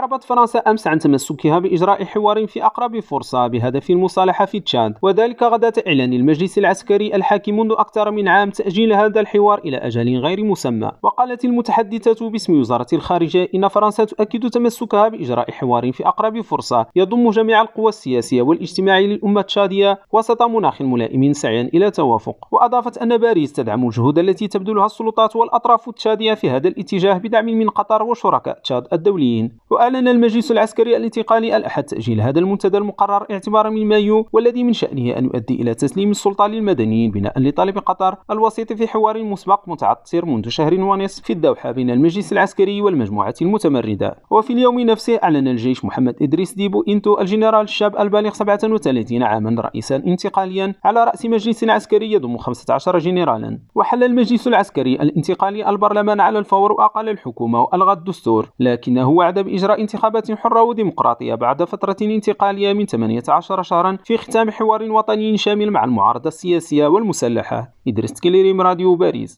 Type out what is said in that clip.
أعربت فرنسا أمس عن تمسكها بإجراء حوار في أقرب فرصة بهدف المصالحة في تشاد، وذلك غداة إعلان المجلس العسكري الحاكم منذ أكثر من عام تأجيل هذا الحوار إلى أجل غير مسمى. وقالت المتحدثة باسم وزارة الخارجية إن فرنسا تؤكد تمسكها بإجراء حوار في أقرب فرصة يضم جميع القوى السياسية والاجتماعية للأمة التشادية وسط مناخ ملائم سعيا إلى توافق. وأضافت أن باريس تدعم الجهود التي تبذلها السلطات والأطراف التشادية في هذا الاتجاه بدعم من قطر وشركاء تشاد الدوليين. وأعلن المجلس العسكري الانتقالي الأحد تأجيل هذا المنتدى المقرر اعتبارا من مايو، والذي من شأنه أن يؤدي إلى تسليم السلطة للمدنيين بناء لطلب قطر الوسيط في حوار مسبق متعثر منذ شهر ونصف في الدوحة بين المجلس العسكري والمجموعة المتمردة. وفي اليوم نفسه أعلن الجيش محمد إدريس ديبو إنتو الجنرال الشاب البالغ 37 عاما رئيسا انتقاليا على رأس مجلس عسكري يضم 15 جنرالا. وحل المجلس العسكري الانتقالي البرلمان على الفور وأقال الحكومة وألغى الدستور، لكنه وعد بإجراء انتخابات حرة وديمقراطية بعد فترة انتقالية من 18 شهرا في ختام حوار وطني شامل مع المعارضة السياسية والمسلحة. إدريس تكليريم، راديو باريس.